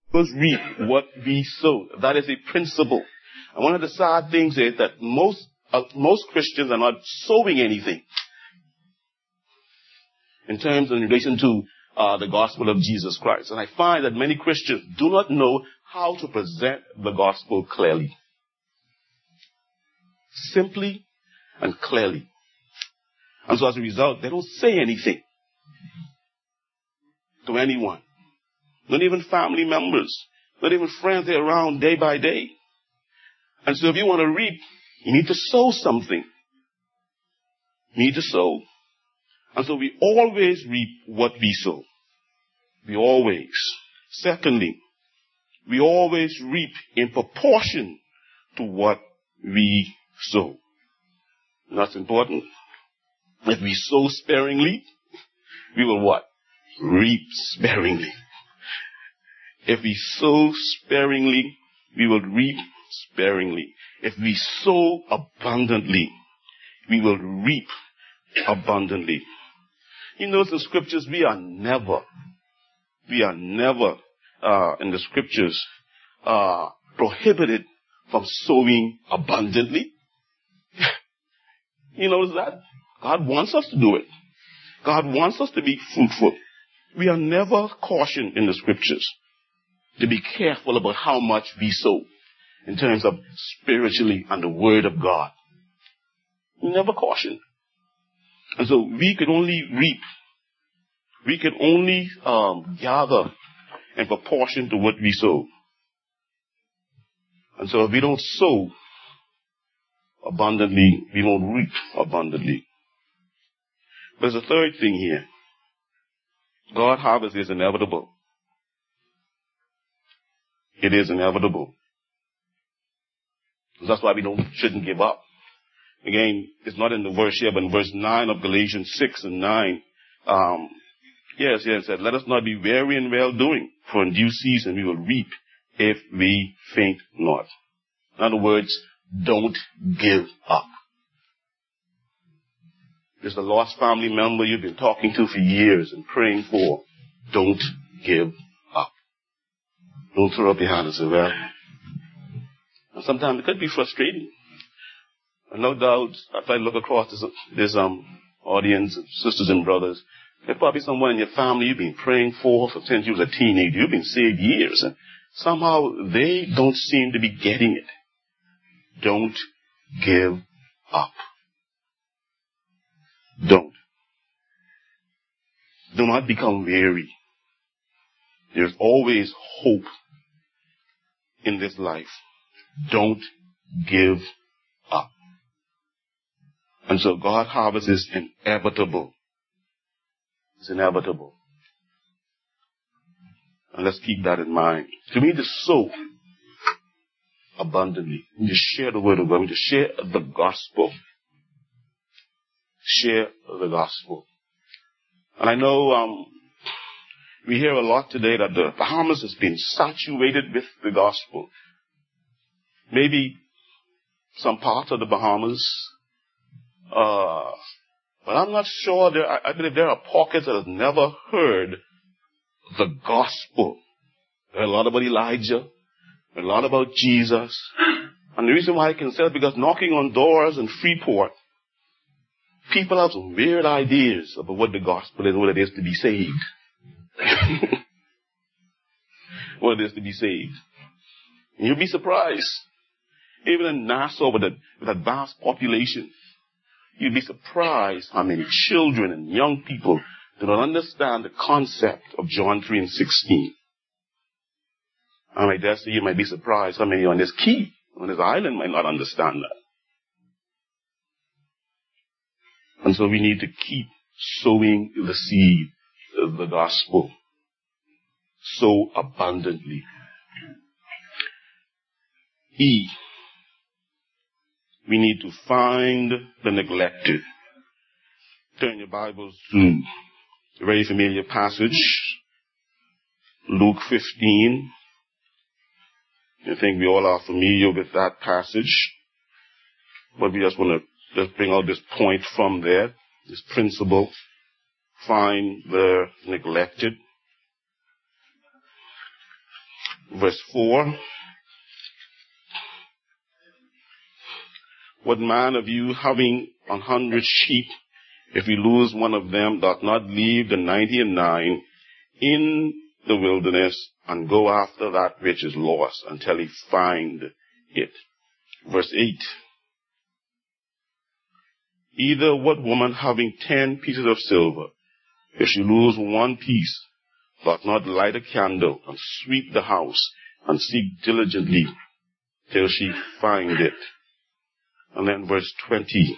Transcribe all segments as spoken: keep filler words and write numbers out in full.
always reap what we sow. That is a principle. And one of the sad things is that most uh, most Christians are not sowing anything in terms in relation to uh, the gospel of Jesus Christ. And I find that many Christians do not know how to present the gospel clearly. Simply and clearly. And so as a result, they don't say anything to anyone. Not even family members. Not even friends they're around day by day. And so if you want to reap, you need to sow something. You need to sow. And so we always reap what we sow. We always. Secondly, we always reap in proportion to what we sow. And that's important. If we sow sparingly, we will what? Reap sparingly. If we sow sparingly, we will reap sparingly. If we sow abundantly, we will reap abundantly. You know, in the scriptures, we are never, we are never, uh, in the scriptures, uh, prohibited from sowing abundantly. You notice that? God wants us to do it. God wants us to be fruitful. We are never cautioned in the scriptures to be careful about how much we sow in terms of spiritually and the word of God. We never cautioned. And so we can only reap. We can only um, gather in proportion to what we sow. And so if we don't sow abundantly, we won't reap abundantly. There's a third thing here. God's harvest is inevitable. It is inevitable. That's why we don't shouldn't give up. Again, it's not in the verse here, but in verse nine of Galatians six and nine, um, yes, yes, it said, let us not be weary in well doing, for in due season we will reap if we faint not. In other words, don't give up. There's a lost family member you've been talking to for years and praying for. Don't give up. Don't throw up your hand and say, well, and sometimes it could be frustrating. And no doubt, after I look across this, this um, audience of sisters and brothers, there's probably someone in your family you've been praying for, for since you was a teenager. You've been saved years, and somehow they don't seem to be getting it. Don't give up. Don't. Do not become weary. There's always hope in this life. Don't give up. And so God's harvest is inevitable. It's inevitable. And let's keep that in mind. So we need to sow abundantly. We need to share the word of God. We need to share the gospel. Share the gospel. And I know um, we hear a lot today that the Bahamas has been saturated with the gospel. Maybe some parts of the Bahamas, uh, but I'm not sure. There, I, I believe there are pockets that have never heard the gospel. There are a lot about Elijah, a lot about Jesus. And the reason why I can say that is because knocking on doors in Freeport, people have some weird ideas about what the gospel is, what it is to be saved. What it is to be saved. And you'll be surprised. Even in Nassau, with, a, with a vast population, you'd be surprised how many children and young people do not understand the concept of John three and sixteen. And I dare say you might be surprised how many on this key, on this island, might not understand that. And so we need to keep sowing the seed of the gospel. Sow abundantly. E. We need to find the neglected. Turn your Bibles to a very familiar passage. Luke fifteen. I think we all are familiar with that passage. But we just want to just bring out this point from there, this principle. Find the neglected. Verse four. What man of you, having an hundred sheep, if he lose one of them, doth not leave the ninety and nine in the wilderness and go after that which is lost until he find it? Verse eight. Either what woman having ten pieces of silver, if she lose one piece, doth not light a candle and sweep the house and seek diligently till she find it? And then verse twenty.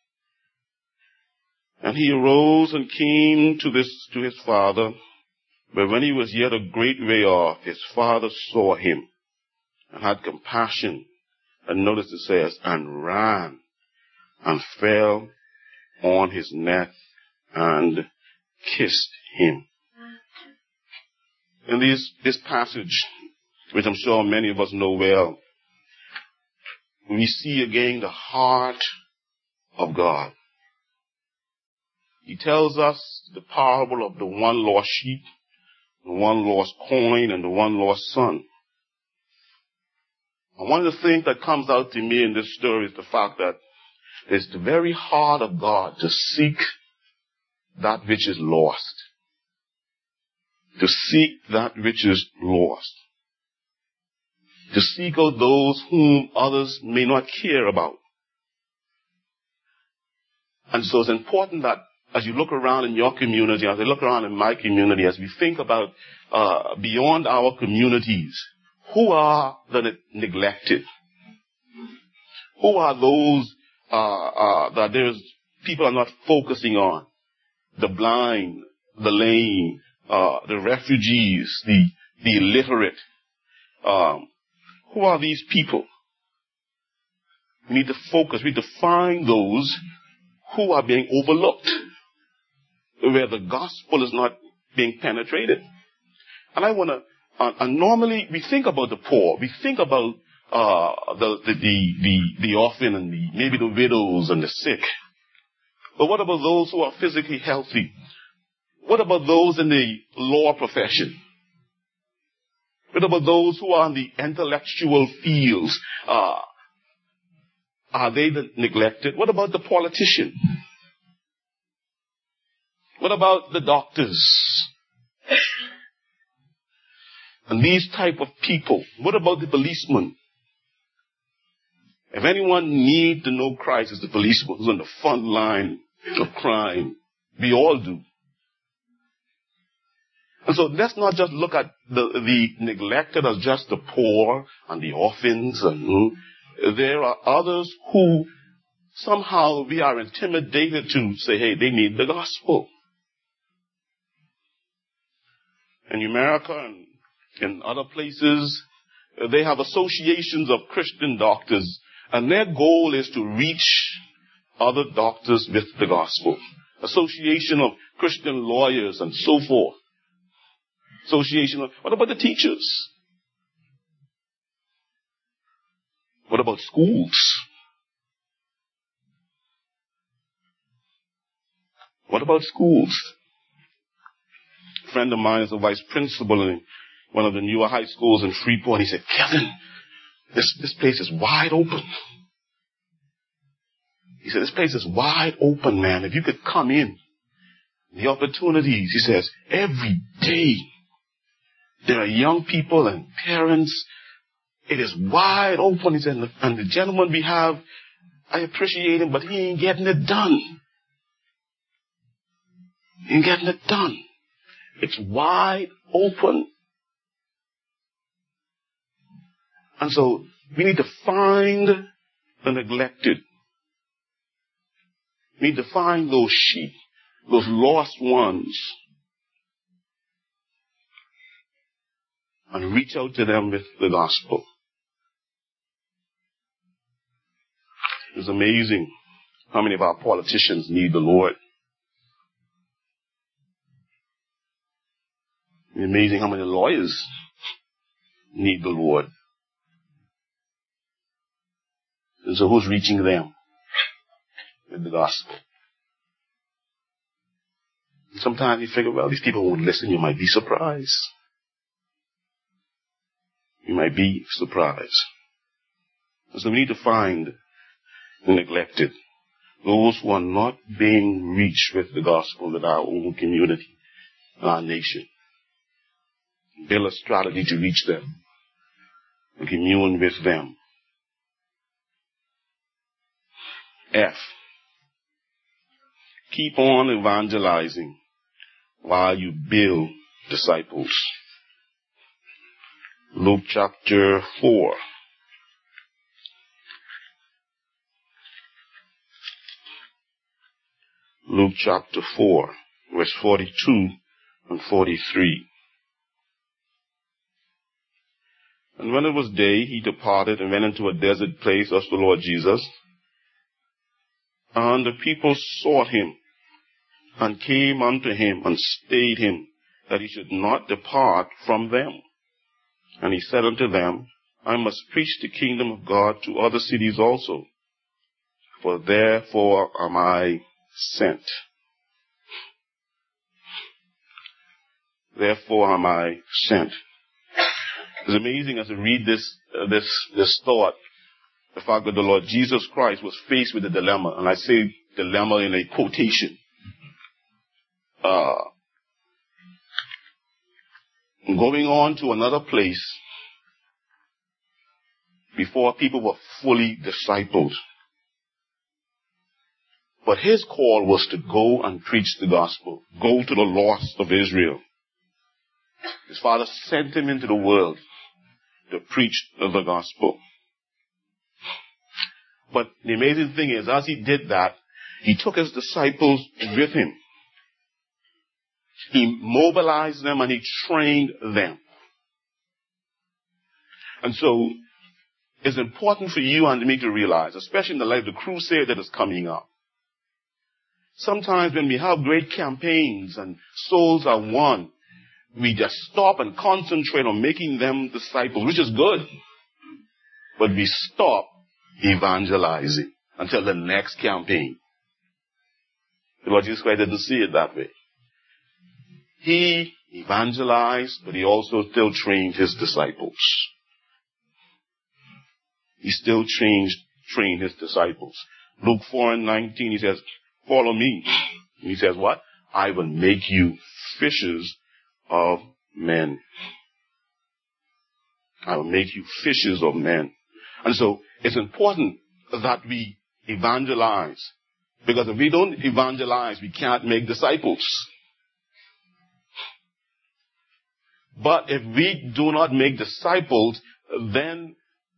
And he arose and came to this, to his father. But when he was yet a great way off, his father saw him and had compassion. And notice it says, and ran and fell on his neck and kissed him. In this, this passage, which I'm sure many of us know well, we see again the heart of God. He tells us the parable of the one lost sheep, the one lost coin, and the one lost son. And one of the things that comes out to me in this story is the fact that it's the very heart of God to seek that which is lost. To seek that which is lost. To seek out those whom others may not care about. And so it's important that as you look around in your community, as I look around in my community, as we think about uh, beyond our communities, who are the ne- neglected? Who are those uh, uh, that there's people are not focusing on? The blind, the lame, uh, the refugees, the the illiterate. Um, who are these people? We need to focus. We need to find those who are being overlooked, where the gospel is not being penetrated. And I want to, uh, and normally we think about the poor. We think about uh, the, the, the, the, the orphan and the, maybe the widows and the sick. But what about those who are physically healthy? What about those in the law profession? What about those who are in the intellectual fields? Uh, are they the neglected? What about the politician? What about the doctors? And these type of people. What about the policeman? If anyone need to know Christ, it's the policeman who's on the front line of crime. We all do. And so let's not just look at the, the neglected as just the poor and the orphans. And there are others who somehow we are intimidated to say, hey, they need the gospel. In America and in other places, they have associations of Christian doctors, and their goal is to reach other doctors with the gospel. Association of Christian lawyers and so forth. Association of, what about the teachers? What about schools? What about schools? A friend of mine is a vice principal in one of the newer high schools in Freeport. He said, Kevin, this, this place is wide open. He said, this place is wide open, man. If you could come in, the opportunities, he says, every day, there are young people and parents. It is wide open. He said, and the gentleman we have, I appreciate him, but he ain't getting it done. He ain't getting it done. It's wide open. And so we need to find the neglected. We need to find those sheep, those lost ones, and reach out to them with the gospel. It's amazing how many of our politicians need the Lord. It's amazing how many lawyers need the Lord. And so who's reaching them with the gospel? Sometimes you figure, well, these people won't listen. You might be surprised. you might be surprised. So we need to find the neglected, those who are not being reached with the gospel in our own community, our nation. Build a strategy to reach them and commune with them. F. Keep on evangelizing while you build disciples. Luke chapter four. Luke chapter four, verse forty-two and forty-three. And when it was day, he departed and went into a desert place as the Lord Jesus. And the people sought him and came unto him and stayed him, that he should not depart from them. And he said unto them, I must preach the kingdom of God to other cities also, for therefore am I sent. Therefore am I sent. It's amazing as we read this, uh, this, this thought, the fact that the Lord Jesus Christ was faced with a dilemma, and I say dilemma in a quotation. Uh, going on to another place before people were fully discipled. But his call was to go and preach the gospel. Go to the lost of Israel. His Father sent him into the world to preach the gospel. But the amazing thing is, as he did that, he took his disciples with him. He mobilized them and he trained them. And so, it's important for you and me to realize, especially in the light of the crusade that is coming up. Sometimes when we have great campaigns and souls are won, we just stop and concentrate on making them disciples, which is good. But we stop evangelizing until the next campaign. The Lord Jesus Christ didn't see it that way. He evangelized, but he also still trained his disciples. He still trained, trained his disciples. Luke four and nineteen, he says, follow me. And he says what? I will make you fishers of men. I will make you fishers of men. And so it's important that we evangelize. Because if we don't evangelize, we can't make disciples. But if we do not make disciples, then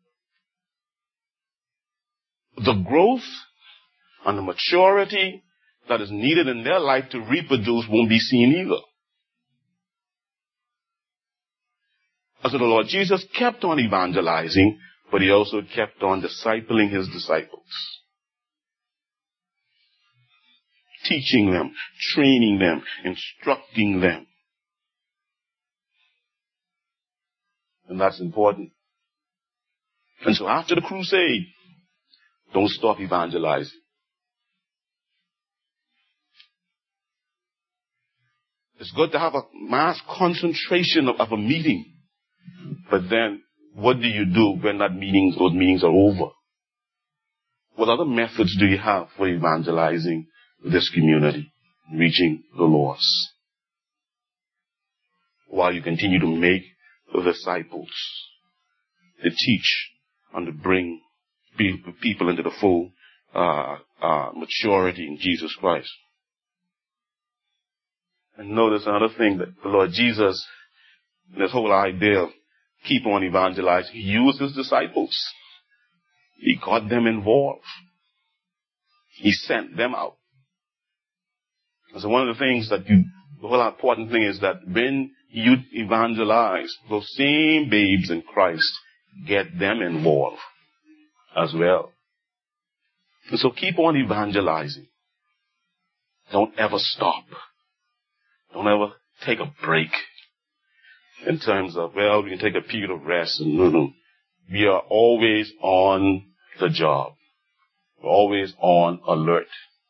the growth and the maturity that is needed in their life to reproduce won't be seen either. And so the Lord Jesus kept on evangelizing, but he also kept on discipling his disciples. Teaching them, training them, instructing them. And that's important. And so after the crusade, don't stop evangelizing. It's good to have a mass concentration of, of a meeting. But then, what do you do when that meetings, those meetings are over? What other methods do you have for evangelizing this community, reaching the lost? While you continue to make disciples, to teach and to bring people into the full uh, uh, maturity in Jesus Christ. And notice another thing, that the Lord Jesus, this whole idea of keep on evangelizing, he used his disciples. He got them involved. He sent them out. And so one of the things that you, the whole important thing is that when you evangelize, those same babes in Christ, get them involved as well. And so keep on evangelizing. Don't ever stop. Don't ever take a break in terms of, well, we can take a period of rest. And no, no. We are always on the job. We're always on alert.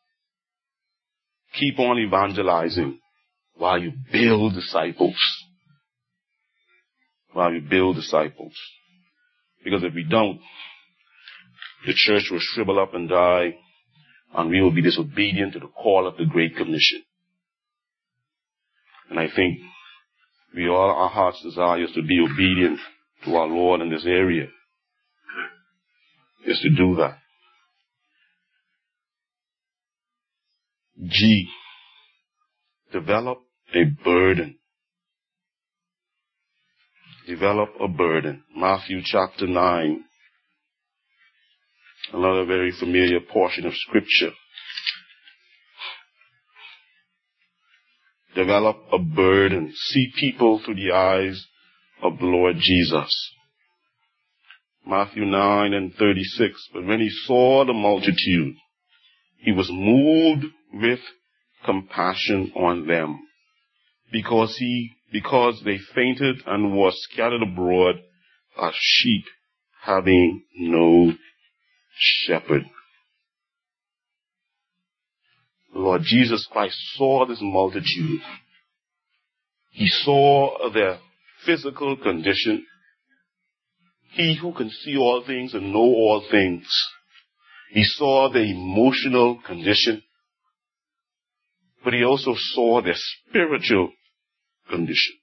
Keep on evangelizing while you build disciples. while we build disciples. Because if we don't, the church will shrivel up and die, and we will be disobedient to the call of the Great Commission. And I think we all, our heart's desire is to be obedient to our Lord in this area. Is to do that. G. Develop a burden. Develop a burden. Matthew chapter nine. Another very familiar portion of Scripture. Develop a burden. See people through the eyes of the Lord Jesus. Matthew nine and thirty-six. But when he saw the multitude, he was moved with compassion on them, because he, because they fainted and were scattered abroad as sheep having no shepherd. Lord Jesus Christ saw this multitude. He saw their physical condition. He who can see all things and know all things. He saw their emotional condition. But he also saw their spiritual condition.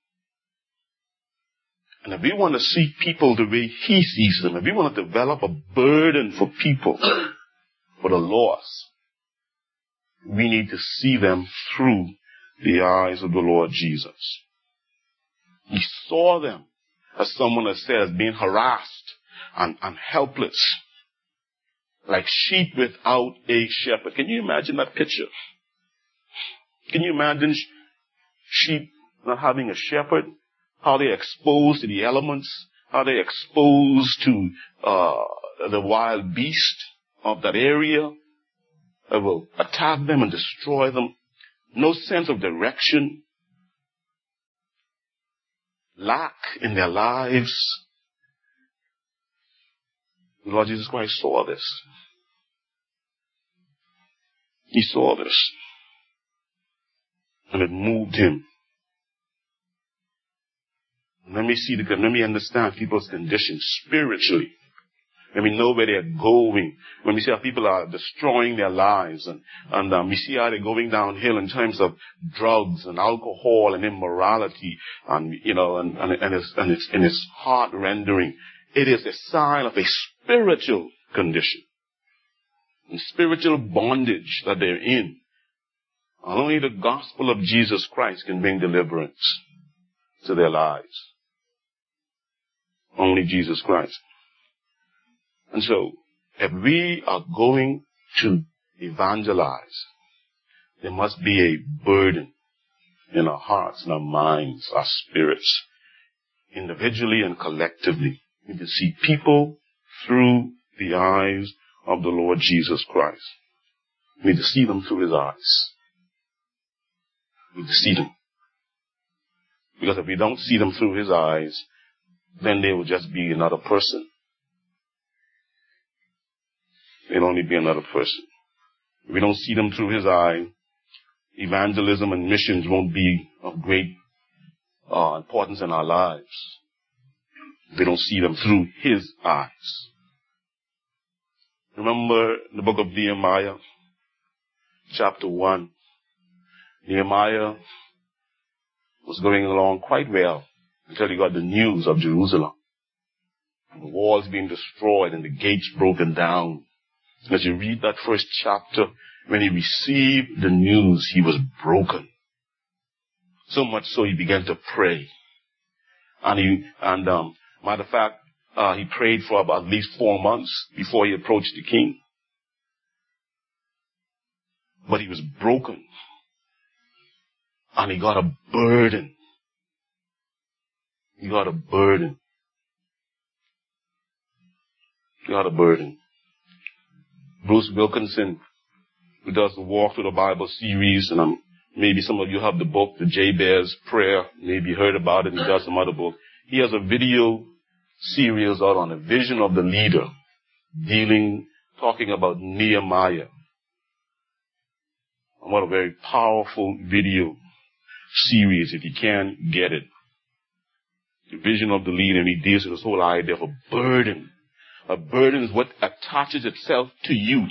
And if we want to see people the way he sees them, if we want to develop a burden for people, for the lost, we need to see them through the eyes of the Lord Jesus. He saw them, as someone has said, being harassed and, and helpless, like sheep without a shepherd. Can you imagine that picture? Can you imagine sh- sheep not having a shepherd? How they're exposed to the elements, how they're exposed to uh, the wild beast of that area that will attack them and destroy them. No sense of direction. Lack in their lives. The Lord Jesus Christ saw this. He saw this. And it moved him. Let me see the, let me understand people's condition spiritually. Let me know where they're going. When we see how people are destroying their lives, and, and um, we see how they're going downhill in terms of drugs and alcohol and immorality, and you know, and, and, and it's and it's and it's heart rendering. It is a sign of a spiritual condition, and spiritual bondage that they're in. Only the gospel of Jesus Christ can bring deliverance to their lives. Only Jesus Christ. And so, if we are going to evangelize, there must be a burden in our hearts and our minds, our spirits, individually and collectively. We need to see people through the eyes of the Lord Jesus Christ. We need to see them through his eyes. We need to see them. Because if we don't see them through his eyes, then they will just be another person. They'll only be another person. If we don't see them through his eye, evangelism and missions won't be of great uh, importance in our lives. If we don't see them through his eyes. Remember the book of Nehemiah, chapter one. Nehemiah was going along quite well until he got the news of Jerusalem. And the walls being destroyed and the gates broken down. As you read that first chapter, when he received the news, he was broken. So much so he began to pray. And he, and um, matter of fact, uh, he prayed for about at least four months before he approached the king. But he was broken. And he got a burden. He got a burden. He got a burden. Bruce Wilkinson, who does the Walk Through the Bible series, and um, maybe some of you have the book, The Jabez Prayer, maybe heard about it, and he does some other book. He has a video series out on a vision of the leader, dealing, talking about Nehemiah. And what a very powerful video series, if you can get it. the vision of the leader, and he deals with this whole idea of a burden. A burden is what attaches itself to you.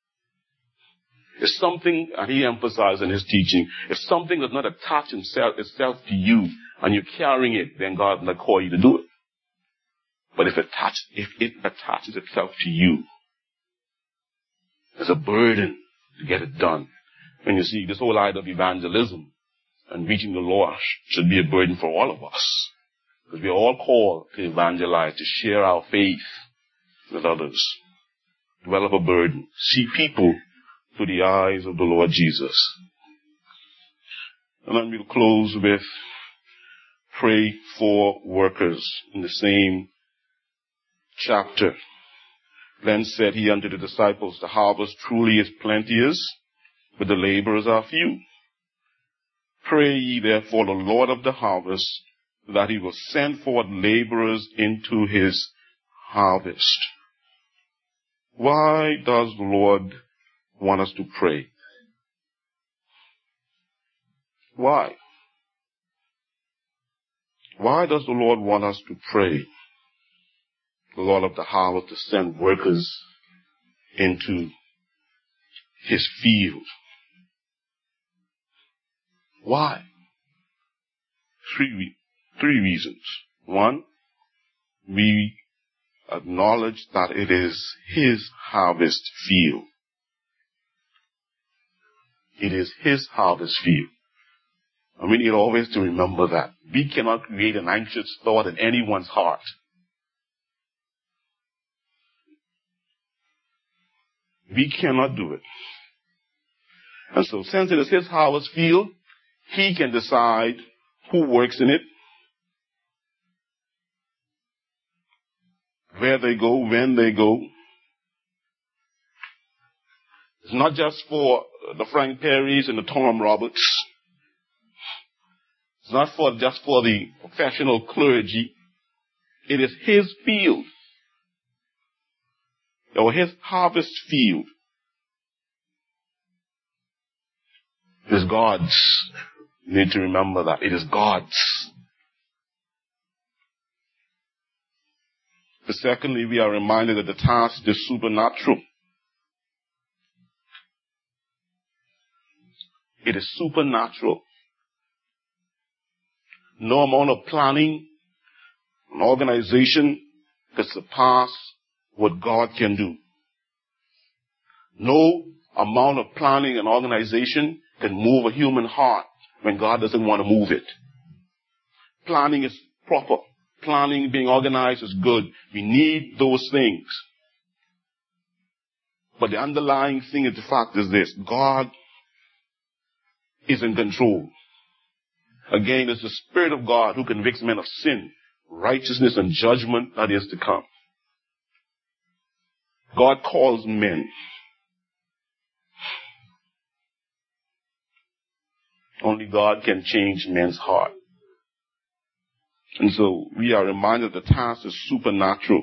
If something, and he emphasized in his teaching, if something does not attach itself, itself to you, and you're carrying it, then God will not call you to do it. But if it, attach, if it attaches itself to you, there's a burden to get it done. And you see, this whole idea of evangelism and reaching the lost should be a burden for all of us. Because we are all called to evangelize, to share our faith with others. Develop a burden. See people through the eyes of the Lord Jesus. And then we'll close with pray for workers in the same chapter. Then said he unto the disciples, the harvest truly is plenteous, but the laborers are few. Pray ye therefore the Lord of the harvest, that he will send forth laborers into his harvest. Why does the Lord want us to pray? Why? Why does the Lord want us to pray? The Lord of the harvest to send workers into his field. Why? Three, three reasons. One, we acknowledge that it is his harvest field. It is his harvest field. And we need always to remember that. We cannot create an anxious thought in anyone's heart. We cannot do it. And so since it is his harvest field, he can decide who works in it, where they go, when they go. It's not just for the Frank Perrys and the Tom Roberts. It's not for just for the professional clergy. It is his field. Or his harvest field. It is God's. You need to remember that. It is God's. But secondly, we are reminded that the task is supernatural. It is supernatural. No amount of planning and organization can surpass what God can do. No amount of planning and organization can move a human heart when God doesn't want to move it. Planning is proper. Planning, being organized is good. We need those things. But the underlying thing is the fact is this. God is in control. Again, it's the Spirit of God who convicts men of sin, righteousness, and judgment that is to come. God calls men. Only God can change men's heart. And so we are reminded the task is supernatural.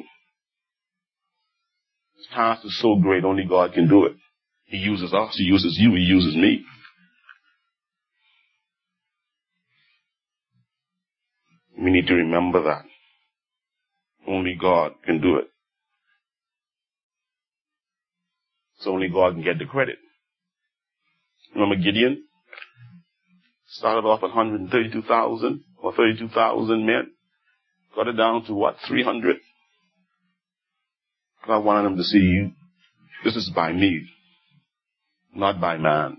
The task is so great, only God can do it. He uses us, he uses you, he uses me. We need to remember that. Only God can do it. So only God can get the credit. Remember Gideon? Started off at one hundred thirty-two thousand or thirty-two thousand men. Got it down to what? three hundred. God wanted them to see you. This is by me, not by man.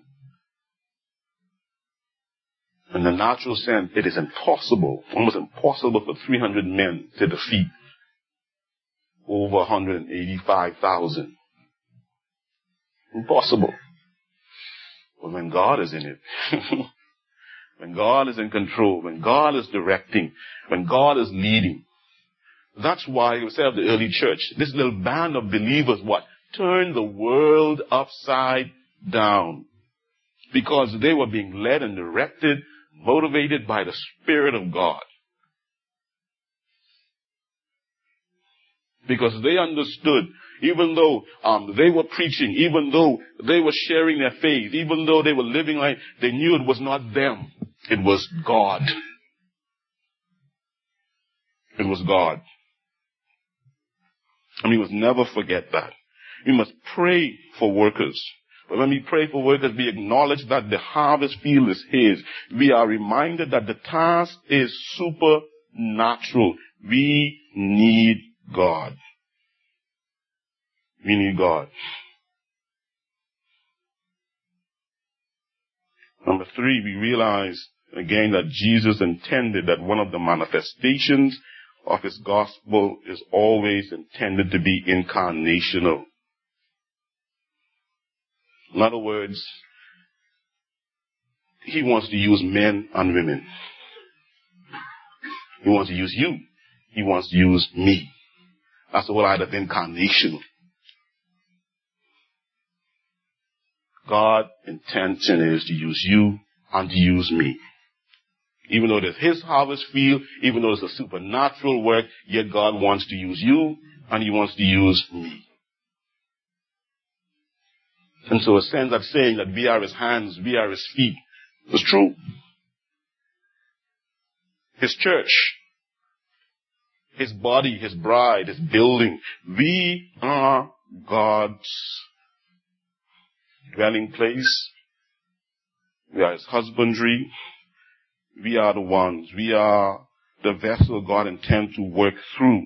In the natural sense, it is impossible, almost impossible for three hundred men to defeat over one hundred eighty-five thousand. Impossible. But when God is in it, when God is in control, when God is directing, when God is leading, that's why we say of the early church, this little band of believers, what? Turned the world upside down. Because they were being led and directed, motivated by the Spirit of God. Because they understood, even though um, they were preaching, even though they were sharing their faith, even though they were living like, they knew it was not them, it was God. It was God. And we must never forget that. We must pray for workers. But when we pray for workers, we acknowledge that the harvest field is His. We are reminded that the task is supernatural. We need God. We need God. Number three, we realize again that Jesus intended that one of the manifestations of His gospel is always intended to be incarnational. In other words, He wants to use men and women. He wants to use you. He wants to use me. That's the whole idea of incarnational. God's intention is to use you and to use me. Even though it's His harvest field, even though it's a supernatural work, yet God wants to use you and He wants to use me. And so a sense of saying that we are His hands, we are His feet, is true. His church, His body, His bride, His building, we are God's dwelling place. We are His husbandry. We are the ones. We are the vessel God intends to work through.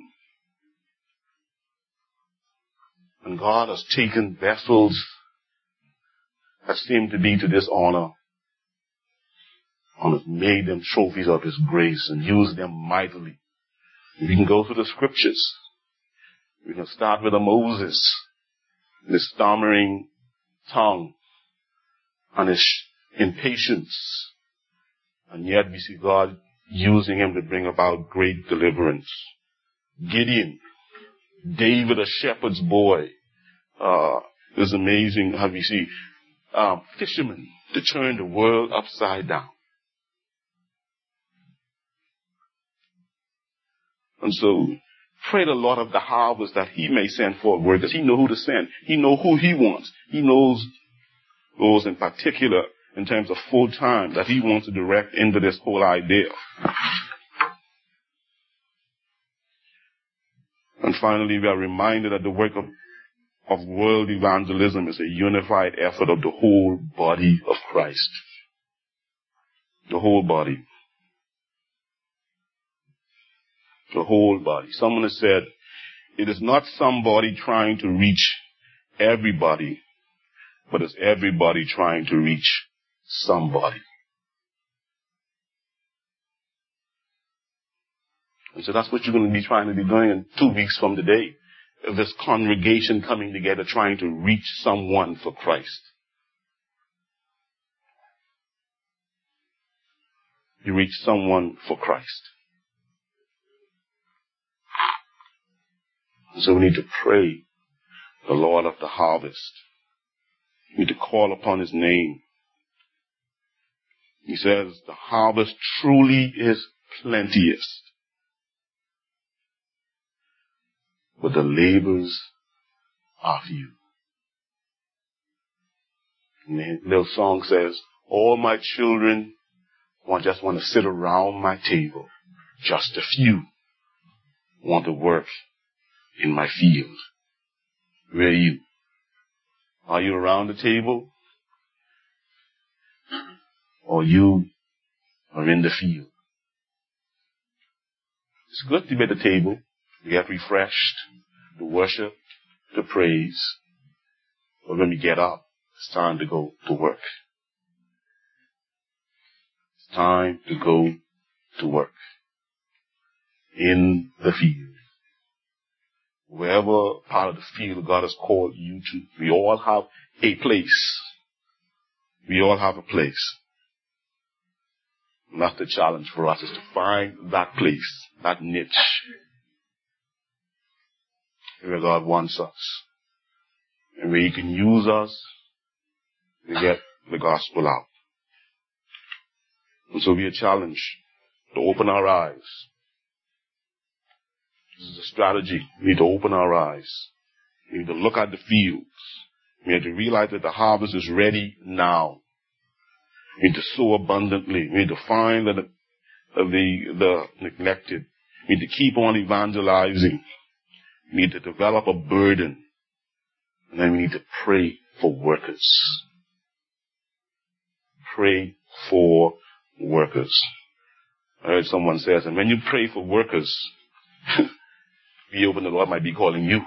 And God has taken vessels that seem to be to dishonor and has made them trophies of His grace and used them mightily. We can go through the scriptures. We can start with a Moses, his stammering tongue and his impatience. And yet we see God using him to bring about great deliverance. Gideon, David, a shepherd's boy. Uh, it's amazing how we see um, fishermen to turn the world upside down. And so, pray the Lord of the harvest that He may send forth workers. He knows who to send. He knows who He wants. He knows those in particular in terms of full time that He wants to direct into this whole idea. And finally, we are reminded that the work of, of world evangelism is a unified effort of the whole body of Christ. The whole body. The whole body. Someone has said, it is not somebody trying to reach everybody, but it's everybody trying to reach somebody. And so that's what you're going to be trying to be doing in two weeks from today. This congregation coming together trying to reach someone for Christ. You reach someone for Christ. So we need to pray the Lord of the harvest. We need to call upon His name. He says the harvest truly is plenteous, but the labors are few. And the little song says, all my children want, just want to sit around my table. Just a few want to work in my field. Where are you? Are you around the table? Or you are in the field? It's good to be at the table, to get refreshed, to worship, to praise. But when we get up, it's time to go to work. It's time to go to work. In the field. Wherever part of the field God has called you to, we all have a place. We all have a place. And that's the challenge for us, is to find that place, that niche, where God wants us. And where He can use us to get the gospel out. And so we are challenged to open our eyes. This is a strategy. We need to open our eyes. We need to look at the fields. We need to realize that the harvest is ready now. We need to sow abundantly. We need to find the, the, the neglected. We We need to keep on evangelizing. We need to develop a burden. And then we need to pray for workers. Pray for workers. I heard someone say, and when you pray for workers, be open, the Lord might be calling you.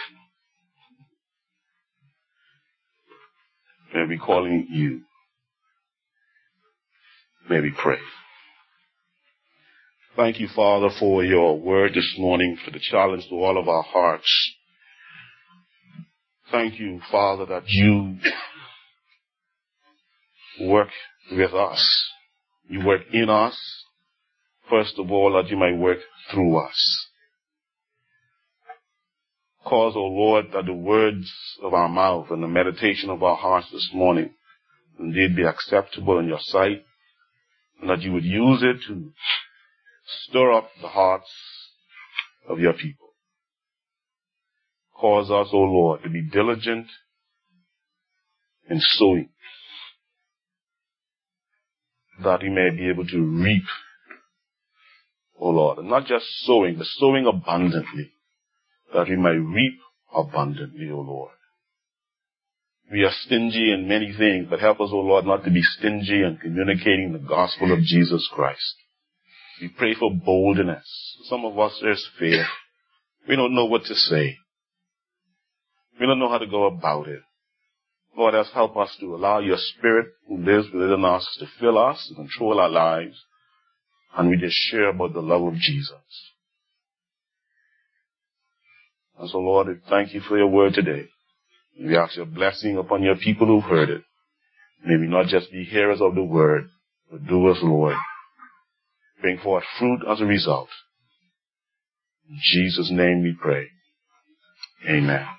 May be calling you. May we pray. Thank you, Father, for your word this morning, for the challenge to all of our hearts. Thank you, Father, that you work with us. You work in us. First of all, that you might work through us. Cause, O Lord, that the words of our mouth and the meditation of our hearts this morning indeed be acceptable in your sight, and that you would use it to stir up the hearts of your people. Cause us, O Lord, to be diligent in sowing, that we may be able to reap, O Lord, and not just sowing, but sowing abundantly, that we may reap abundantly, O Lord. We are stingy in many things, but help us, O Lord, not to be stingy in communicating the gospel of Jesus Christ. We pray for boldness. Some of us, there's fear. We don't know what to say. We don't know how to go about it. Lord, else help us to allow your Spirit who lives within us to fill us, to control our lives, and we just share about the love of Jesus. And so, Lord, we thank you for your word today. We ask your blessing upon your people who've heard it. May we not just be hearers of the word, but doers, Lord. Bring forth fruit as a result. In Jesus' name we pray. Amen.